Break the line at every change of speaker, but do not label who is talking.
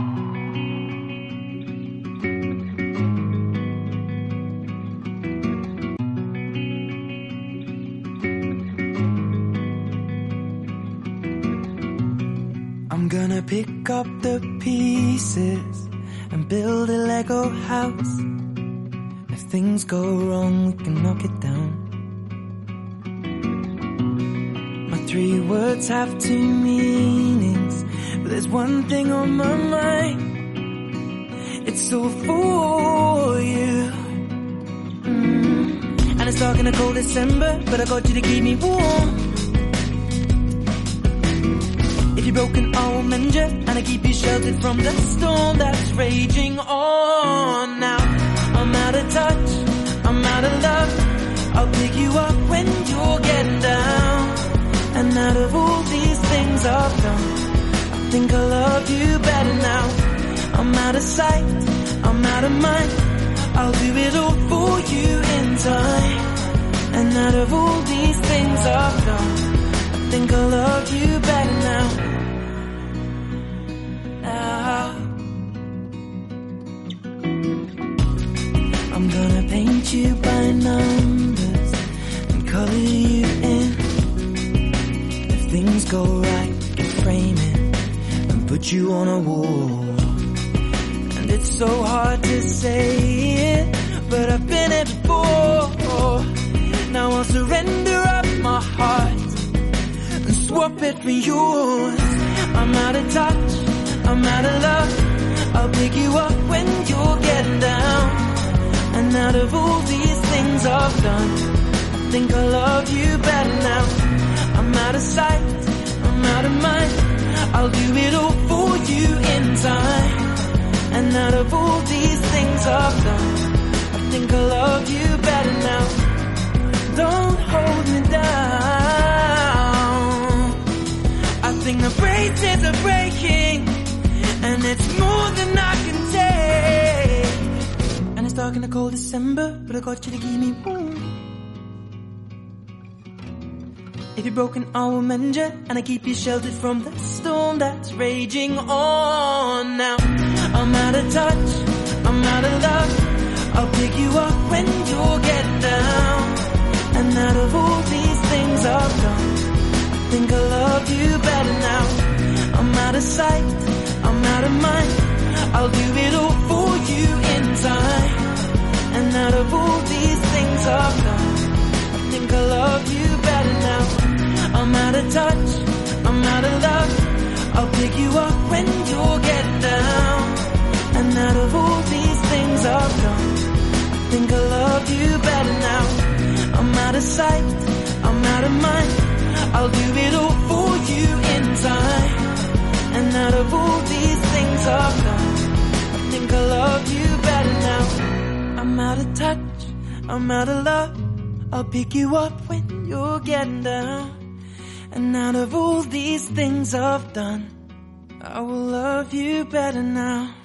I'm gonna pick up the pieces and build a Lego house. If things go wrong, we can knock it down. My 3 words have 2 meanings, but there's one thing on my mind. It's all for you. And it's dark in a cold December, but I got you to keep me warm. If you're broken, I will mend you, and I keep you sheltered from the storm that's raging on. Now I'm out of touch, I'm out of love. I'll pick you up when you're getting down. And out of all these things I've done, I think I love you better now. I'm out of sight, I'm out of mind. I'll do it all for you in time. And out of all these things I've done, I think I love you better now. I'm gonna paint you by numbers and color you in. If things go right, we can frame it and put you on a wall. And it's so hard to say it, but I've been it before. Now I'll surrender up my heart and swap it for yours. I'm out of touch, I'm out of love. I'll pick you up when you're getting down. And out of all these things I've done, I think I love you better now. I'm out of sight, I'm out of mind. I'll do it all for you in time. And out of all these things I've done, I think I love you better now. Don't hold me down. I think the braces are breaking, and it's more than I can take. And it's dark in the cold December, but I got you to keep me warm. If you're broken, I will mend you, and I keep you sheltered from the storm that's raging on. Now I'm out of touch, I'm out of love. I'll pick you up when you're getting down. And out of all these things I've done, I think I love you better now. I'm out of sight, I'm out of mind. I'll do it all for you in time. And out of all these things I've done, I think I love you better now. I'm out of touch, I'm out of love. I'll pick you up when you're getting down. And out of all these things I've done, I think I love you better now. I'm out of sight, I'm out of mind. I'll do it all for you in time. And out of all these things I've done, I think I love you better now. I'm out of touch, I'm out of love. I'll pick you up when you're getting down. And out of all these things I've done, I will love you better now.